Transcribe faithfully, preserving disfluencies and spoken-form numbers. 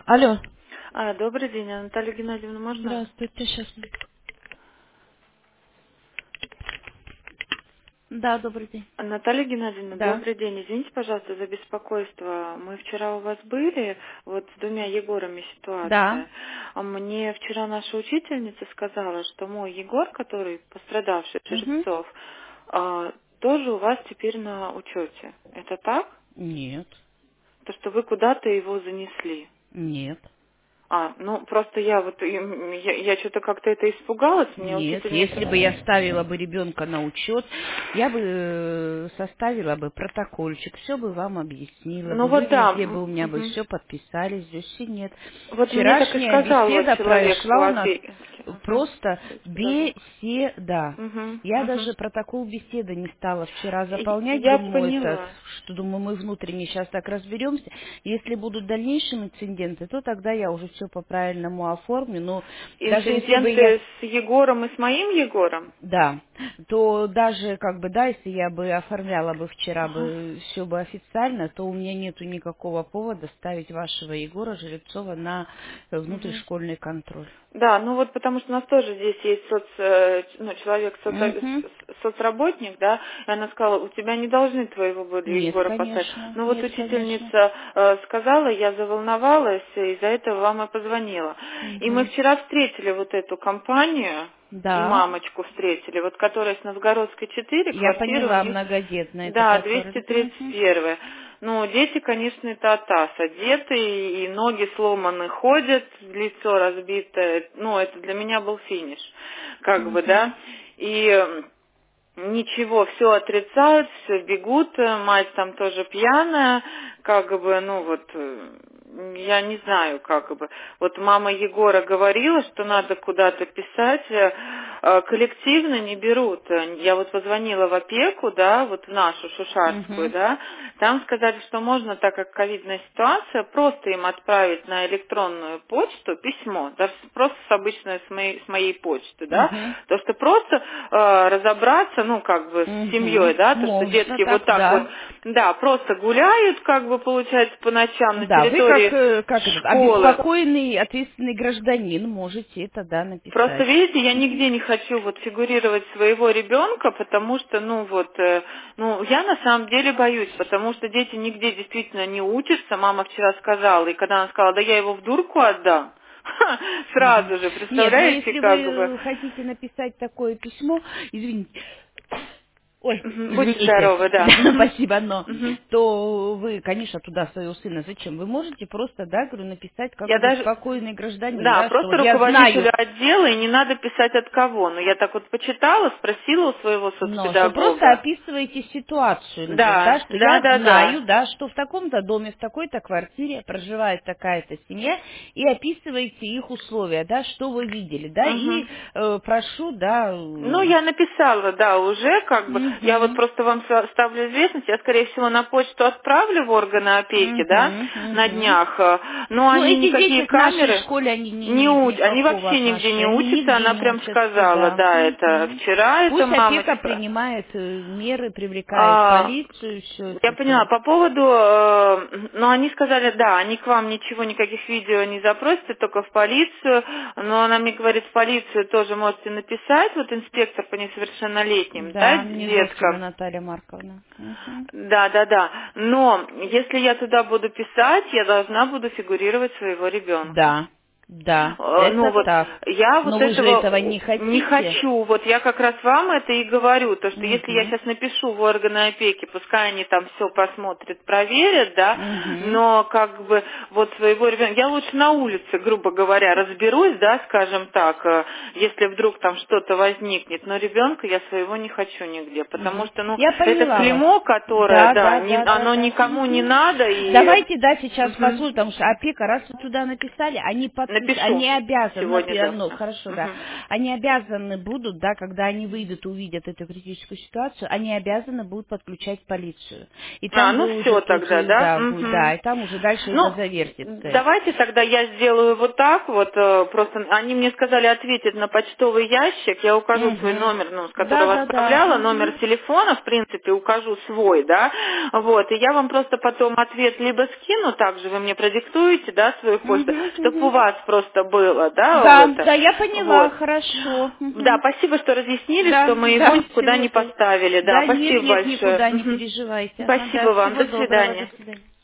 Алло. А, добрый день, а Наталья Геннадьевна, можно? Здравствуйте, сейчас. Да, добрый день. Наталья Геннадьевна, Да. добрый день. Извините, пожалуйста, за беспокойство. Мы вчера у вас были, вот с двумя Егорами Да. ситуация. А Мне вчера наша учительница сказала, что мой Егор, который пострадавший, Угу. Шерцов, а, тоже у вас теперь на учете. Это так? Нет. То, что вы куда-то его занесли. Нет. А, ну просто я вот, им- я, я что-то как-то это испугалась, мне Нет. Если бы учительница... я ставила бы ребенка на учет, я бы э, составила бы протокольчик, все бы вам объяснила Ну бы, вы вот да, везде м, бы у меня бы мгм. все подписали, здесь и нет. Вот мне так и Вчерашняя сказал вот беседа человек прошла по у нас опеке. Ага. просто Дайте подождите. беседа. Угу, Я угу. даже протокол беседы не стала вчера заполнять, Я думаю, это, поняла. что думаю, мы внутренне сейчас так разберемся. Если будут дальнейшие инциденты, то тогда я уже все по-правильному оформлю. Но даже если бы я Инциденты с Егором и с моим Егором? да, то даже как бы, да, если я бы оформляла бы вчера Ага. бы все бы официально, то у меня нету никакого повода ставить вашего Егора Жеребцова на э, Мгм. внутришкольный контроль. Да, ну вот потому что у нас тоже здесь есть соц, э, ну, человек, соц- Угу. с- соцработник, да, и она сказала, у тебя не должны твоего года Нет, Егора поставить. конечно, Ну вот нет, конечно. учительница э, сказала, я заволновалась, и из-за этого вам и позвонила. И мы Угу. вчера встретили вот эту компанию, и Да, мамочку встретили, вот которая с Новгородской четыре, я квартира у поняла, них, многодетная, это да, который. двести тридцать Угу. один. Ну, дети, конечно, это атас, одеты, и ноги сломаны, ходят, лицо разбитое. Ну, это для меня был финиш, как бы, Угу. да. И м, ничего, все отрицают, все бегут, э, мать там тоже пьяная, как бы, ну вот, э, я не знаю, как бы. Вот мама Егора говорила, что надо куда-то писать, э, э, коллективно не берут. Э, Я вот позвонила в опеку, да, вот в нашу Шушарскую, Угу. да, там сказали, что можно, так как ковидная ситуация, просто им отправить на электронную почту письмо, даже с- просто с обычной, с моей, с моей почты, да, Угу. то, что просто э, разобраться, ну, как бы, с семьей, Угу. да, то, что Можно детки так, вот так вот, да. да, просто гуляют, как бы, получается, по ночам на Да, вы как, территории э, как этот, школы. обеспокоенный, ответственный гражданин можете это, да, Просто, написать. видите, я Мгм. нигде не хочу вот фигурировать своего ребенка, потому что, ну вот, э, ну, я на самом деле боюсь, потому что дети нигде действительно не учатся. Мама вчера сказала, и когда она сказала, да я его в дурку отдам, Мгм. сразу же, Нет, но представляете, если как бы. вы хотите написать такое письмо, извините, ой, Мгм, будьте извините, здоровы, да. Мгм. спасибо, но Мгм. то вы, конечно, туда своего сына зачем? Вы можете просто, да, говорю, написать как Я даже, обеспокоенный гражданин, да, да, что просто вот я знаю, руководителю отдела, и не надо писать от кого. Но я так вот почитала, спросила у своего но что просто соцпедагога. описываете ситуацию, например, да, Да, что да, я да, да. знаю, да, что в таком-то доме, в такой-то квартире проживает такая-то семья, и описываете их условия, да, что вы видели, да, и Мгм. э, прошу, да, Ну, м, я написала, да, уже, как бы, я вот мгм, просто вам со- ставлю известность, я, скорее всего, на почту отправлю в органы опеки, да, мгм, на мгм. днях, э, но Ну, они эти никакие дети к нашей камеры школе, они не не имеют учат, они никакого вообще нигде не отношения, они учатся, нигде она не прям учатся, сказала, да. да, это Мгм. вчера эта Пусть опека мамочка. принимает э, меры, привлекает А, полицию, все я это поняла, дело. по поводу, э, ну, они сказали, да, они к вам ничего, никаких видео не запросят, только в полицию, но она мне говорит, в полицию тоже можете написать, вот инспектор по несовершеннолетним, да, Да, Незотина деткам. Наталья Марковна. Мгм. Да, да, да. Но если я туда буду писать, я должна буду фигурировать своего ребенка. Да, да, Э, Ну это вот так. я вот Но вы же этого этого не не хотите. хочу. Вот я как раз вам это и говорю, то что если я Угу. сейчас напишу в органы опеки, пускай они там все посмотрят, проверят, да, Угу. но как бы вот своего ребенка, я лучше на улице, грубо говоря, разберусь, да, скажем так, э, если вдруг там что-то возникнет, но ребенка я своего не хочу нигде, потому Угу. что, ну, Я это поняла вас. клеймо, которое, Да, да, да, не- да, да, оно да. никому не Мгм. надо и... Давайте, да, сейчас Мгм. послушаем, потому что опека, раз вы туда написали, они Напишу. Они обязаны, Сегодня, ну, хорошо, угу. да. Они обязаны будут, да, когда они выйдут и увидят эту критическую ситуацию, они обязаны будут подключать полицию. И там а, ну вы все уже тогда, тут, да? да, Угу. будет, да, и там уже дальше ну, это завертится. Давайте тогда я сделаю вот так вот, просто они мне сказали ответить на почтовый ящик, я укажу Угу. свой номер, ну, с которого да, да, отправляла, да. номер угу. телефона, в принципе, укажу свой, да, вот, и я вам просто потом ответ либо скину, также вы мне продиктуете, да, свою почту, Угу, чтобы угу. у вас просто было, да, Да, это, да, я поняла, вот. хорошо. Да, Угу. спасибо, что разъяснили, Да, что мы его да, никуда не всего-то. поставили, да, Да, нет, спасибо нет, большое. никуда не Мгм. переживайте. Ага, да, Спасибо вам, всего до доброго, до свидания. свидания.